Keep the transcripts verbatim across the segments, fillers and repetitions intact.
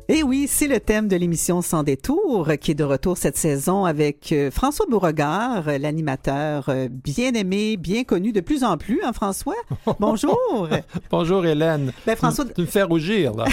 Et oui, c'est le thème de l'émission Sans détour qui est de retour cette saison avec euh, François Beauregard, euh, l'animateur euh, bien aimé, bien connu de plus en plus, hein, François? Bonjour! Bonjour Hélène. Ben, François... Tu, tu me fais rougir, là.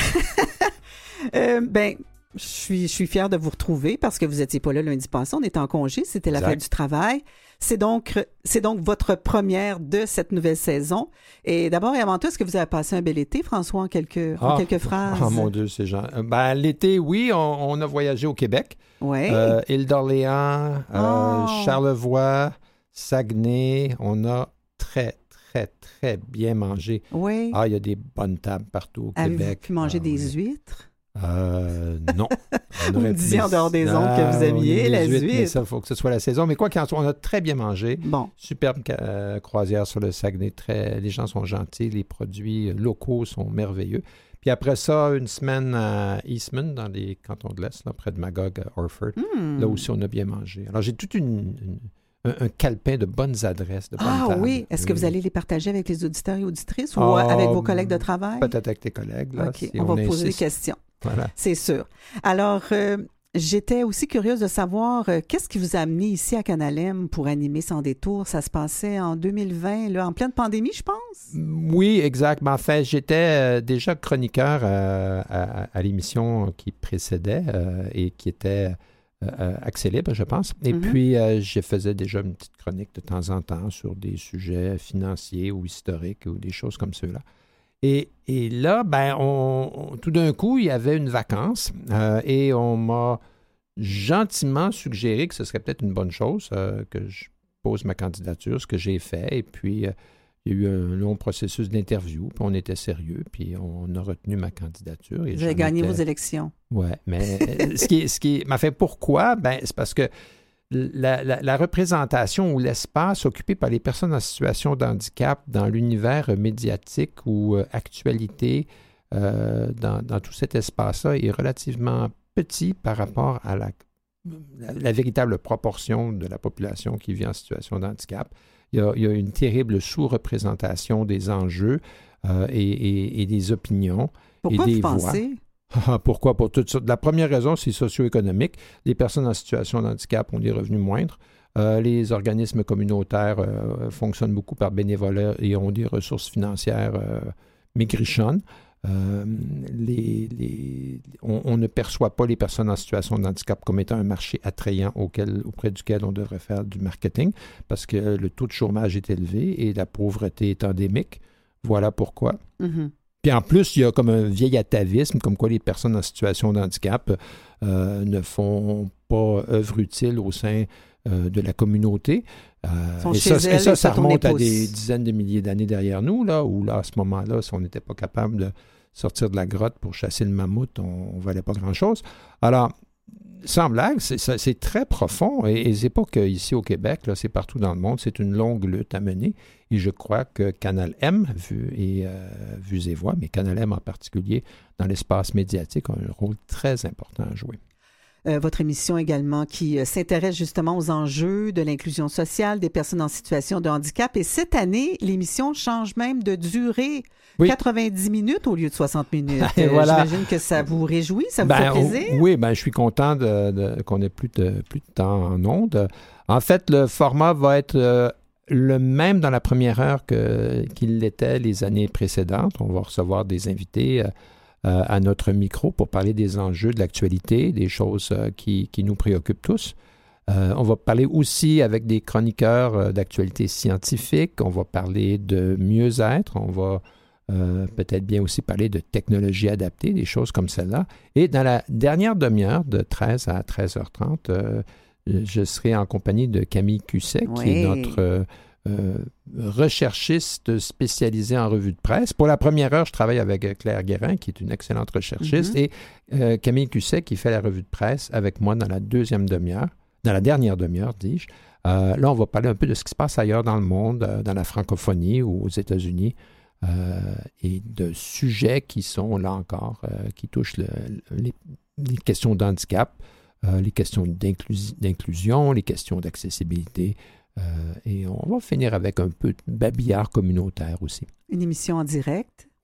euh, ben, je suis, je suis fière de vous retrouver parce que vous n'étiez pas là lundi passé, on était en congé, c'était la Exact. fête du travail. C'est donc, c'est donc votre première de cette nouvelle saison. Et d'abord et avant tout, est-ce que vous avez passé un bel été, François, en quelques, Ah, en quelques phrases? Oh mon Dieu, c'est genre... Ben, l'été, oui, on, on a voyagé au Québec. Oui. Euh, Île d'Orléans, euh, Oh. Charlevoix, Saguenay. On a très, très, très bien mangé. Oui. Ah, il y a des bonnes tables partout au Avez-vous Québec. pu manger Ah, des oui. huîtres? Euh, non. On Vous aurait me pu- disiez en dehors des ondes que vous Ah, aimiez oui, la les huîtres, mais huître. ça, il faut que ce soit la saison. Mais quoi qu'il en soit, on a très bien mangé. Bon. Superbe euh, croisière sur le Saguenay. Très, les gens sont gentils, les produits locaux sont merveilleux. Puis après ça, une semaine à Eastman, dans les cantons de l'Est, là, près de Magog, à Orford. Hmm. Là aussi, on a bien mangé. Alors, j'ai tout une, une- un, un calepin de bonnes adresses, de bonnes Ah tables. oui. Est-ce que Oui. vous allez les partager avec les auditeurs et auditrices ou Ah, avec vos collègues de travail? Peut-être avec tes collègues. Là, OK. si on, va poser des insiste. questions. Voilà. C'est sûr. Alors, euh, j'étais aussi curieuse de savoir euh, qu'est-ce qui vous a amené ici à Canalem pour animer Sans détour. Ça se passait en deux mille vingt, là, en pleine pandémie, je pense? Oui, exact. Mais en fait, j'étais euh, déjà chroniqueur euh, à, à l'émission qui précédait euh, et qui était euh, Accès libre, je pense. Et Mhm. puis, euh, je faisais déjà une petite chronique de temps en temps sur des sujets financiers ou historiques ou des choses comme ceux-là. Et, et là, ben, on, on- tout d'un coup, il y avait une vacance euh, et on m'a gentiment suggéré que ce serait peut-être une bonne chose euh, que je pose ma candidature, ce que j'ai fait. Et puis, euh, il y a eu un long processus d'interview, puis on était sérieux, puis on a retenu ma candidature. Et Vous avez j'en gagné étais- vos élections. Oui, mais euh, ce qui est, ce qui est- m'a fait pourquoi? Ben, c'est parce que la, la- la représentation ou l'espace occupé par les personnes en situation de handicap dans l'univers euh, médiatique ou euh, actualité, euh, dans, dans tout cet espace-là, est relativement petit par rapport à la, la, la véritable proportion de la population qui vit en situation de handicap. Il y a, il y a une terrible sous-représentation des enjeux euh, et, et- et des opinions. Pourquoi et vous des voix. pensez? Ah, pourquoi? Pour toutes sortes. La première raison, c'est socio-économique. Les personnes en situation de handicap ont des revenus moindres. Euh, les organismes communautaires euh, fonctionnent beaucoup par bénévolat et ont des ressources financières euh, maigrichonnes. Euh, les, les- on, on ne perçoit pas les personnes en situation de handicap comme étant un marché attrayant auquel, auprès duquel on devrait faire du marketing parce que le taux de chômage est élevé et la pauvreté est endémique. Voilà pourquoi. Mhm. Puis en plus, il y a comme un vieil atavisme, comme quoi les personnes en situation de handicap euh, ne font pas œuvre utile au sein euh, de la communauté. Euh, Sont et chez ça, elles et ça, et ça se tournent remonte les à pouces. des dizaines de milliers d'années derrière nous, là, où là, à ce moment-là, si on n'était pas capable de sortir de la grotte pour chasser le mammouth, on ne valait pas grand-chose. Alors, sans blague, c'est, c'est, c'est très profond et, et c'est pas qu'ici au Québec, là, c'est partout dans le monde. C'est une longue lutte à mener et je crois que Canal M, vu et, euh, Vues et Voix, mais Canal M en particulier, dans l'espace médiatique, a un rôle très important à jouer. Euh, votre émission également qui euh, s'intéresse justement aux enjeux de l'inclusion sociale des personnes en situation de handicap. Et cette année, l'émission change même de durée. Oui. quatre-vingt-dix minutes au lieu de soixante minutes. Et Euh, voilà. J'imagine que ça vous réjouit, ça vous Ben, fait plaisir? o- Oui, ben, je suis content de, de- qu'on ait plus de, plus de temps en ondes. En fait, le format va être euh, le même dans la première heure que, qu'il l'était les années précédentes. On va recevoir des invités euh, euh, à notre micro pour parler des enjeux de l'actualité, des choses euh, qui, qui nous préoccupent tous. Euh, on va parler aussi avec des chroniqueurs euh, d'actualité scientifique. On va parler de mieux-être. On va Euh, peut-être bien aussi parler de technologies adaptées, des choses comme celle-là. Et dans la dernière demi-heure, de treize à treize heures trente, euh, je serai en compagnie de Camille Cusset, Oui. qui est notre euh, euh, recherchiste spécialisée en revue de presse. Pour la première heure, je travaille avec Claire Guérin, qui est une excellente recherchiste, Mhm. et euh, Camille Cusset, qui fait la revue de presse avec moi dans la deuxième demi-heure, dans la dernière demi-heure, dis-je. Euh, là, on va parler un peu de ce qui se passe ailleurs dans le monde, euh, dans la francophonie ou aux États-Unis. Euh, et de sujets qui sont, là encore, euh, qui touchent le, les, les questions d'handicap, euh, les questions d'inclus- d'inclusion, les questions d'accessibilité. Euh, et on va finir avec un peu de babillard communautaire aussi. Une émission en direct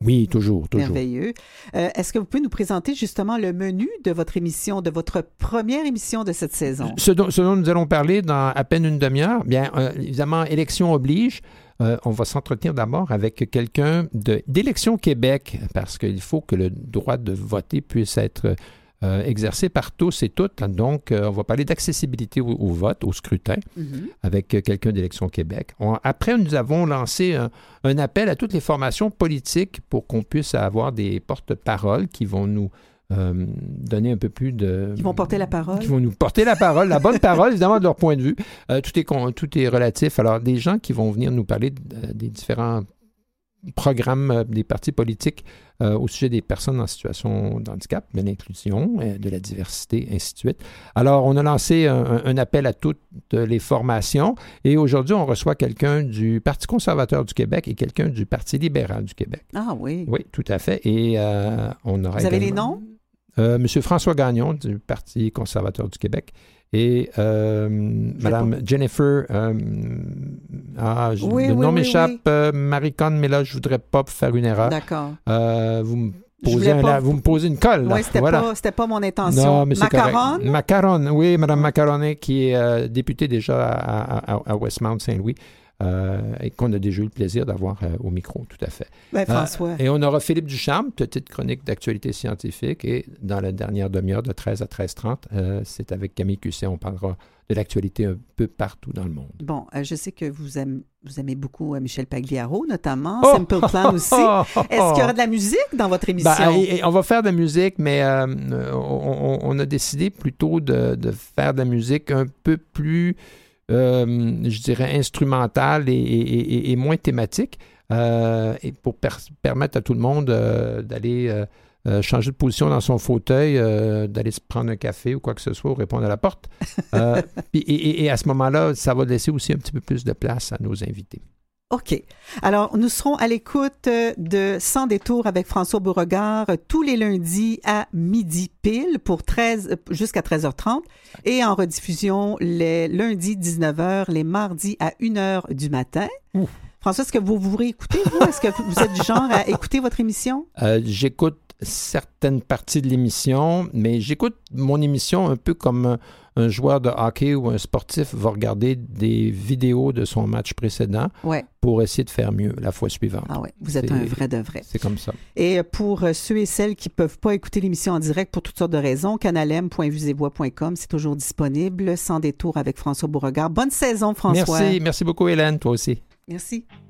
Oui, toujours, toujours. Merveilleux. Euh, est-ce que vous pouvez nous présenter justement le menu de votre émission, de votre première émission de cette saison? Ce dont, ce dont nous allons parler dans à peine une demi-heure, bien, euh, évidemment, élection oblige. Euh, on va s'entretenir d'abord avec quelqu'un de, d'Élection Québec, parce qu'il faut que le droit de voter puisse être euh, exercé par tous et toutes. Donc, euh, on va parler d'accessibilité au, au vote, au scrutin, mm-hmm. avec quelqu'un d'Élection Québec. On, après, nous avons lancé un, un appel à toutes les formations politiques pour qu'on puisse avoir des porte-paroles qui vont nous Euh, donner un peu plus de... Qui vont porter la parole. Qui vont nous porter la parole, la bonne parole, évidemment, de leur point de vue. Euh, tout, est, tout est relatif. Alors, des gens qui vont venir nous parler de, des différents programmes euh, des partis politiques euh, au sujet des personnes en situation de handicap, de l'inclusion, euh, de la diversité, ainsi de suite. Alors, on a lancé un, un appel à toutes les formations et aujourd'hui, on reçoit quelqu'un du Parti conservateur du Québec et quelqu'un du Parti libéral du Québec. Ah oui. Oui, tout à fait. Et euh, on aura Vous avez également... les noms? Euh, M. François Gagnon du Parti conservateur du Québec et euh, Mme Jennifer, euh, ah, je, oui, le oui, nom oui, m'échappe, oui. euh, Marie-Conne, mais là, je ne voudrais pas faire une erreur. D'accord. Euh, vous, me posez un, pas... vous me posez une colle. Oui, c'était voilà. pas, c'était pas mon intention. Non, mais c'est Macaron? Macaron, oui, Mme Macaronet, qui est euh, députée déjà à, à, à Westmount-Saint-Louis. Euh, et qu'on a déjà eu le plaisir d'avoir euh, au micro, tout à fait. Ben, François. Euh, et on aura Philippe Ducharme, petite chronique d'actualité scientifique, et dans la dernière demi-heure de treize à treize trente, euh, c'est avec Camille Cusset, on parlera de l'actualité un peu partout dans le monde. Bon, euh, je sais que vous aimez, vous aimez beaucoup euh, Michel Pagliaro, notamment, oh! Simple Plan aussi. Est-ce qu'il y aura de la musique dans votre émission? Ben, et, et on va faire de la musique, mais euh, on, on a décidé plutôt de, de faire de la musique un peu plus... Euh, je dirais, instrumentale et, et, et, et moins thématique, euh, et pour per- permettre à tout le monde euh, d'aller euh, euh, changer de position dans son fauteuil, euh, d'aller se prendre un café ou quoi que ce soit, ou répondre à la porte. Euh, et, et, et à ce moment-là, ça va laisser aussi un petit peu plus de place à nos invités. OK. Alors, nous serons à l'écoute de Sans détour avec François Beauregard tous les lundis à midi pile pour treize jusqu'à treize heures trente et en rediffusion les lundis dix-neuf heures, les mardis à une heure du matin. Ouf. François, est-ce que vous vous réécoutez, vous? Est-ce que vous êtes du genre à écouter votre émission? Euh, j'écoute certaines parties de l'émission, mais j'écoute mon émission un peu comme un, un joueur de hockey ou un sportif va regarder des vidéos de son match précédent ouais. pour essayer de faire mieux la fois suivante. Ah oui, vous êtes c'est, un vrai de vrai. C'est comme ça. Et pour ceux et celles qui ne peuvent pas écouter l'émission en direct pour toutes sortes de raisons, canalem point vues et voix point com, c'est toujours disponible. Sans détour avec François Beauregard. Bonne saison, François. Merci, merci beaucoup, Hélène, toi aussi. Merci.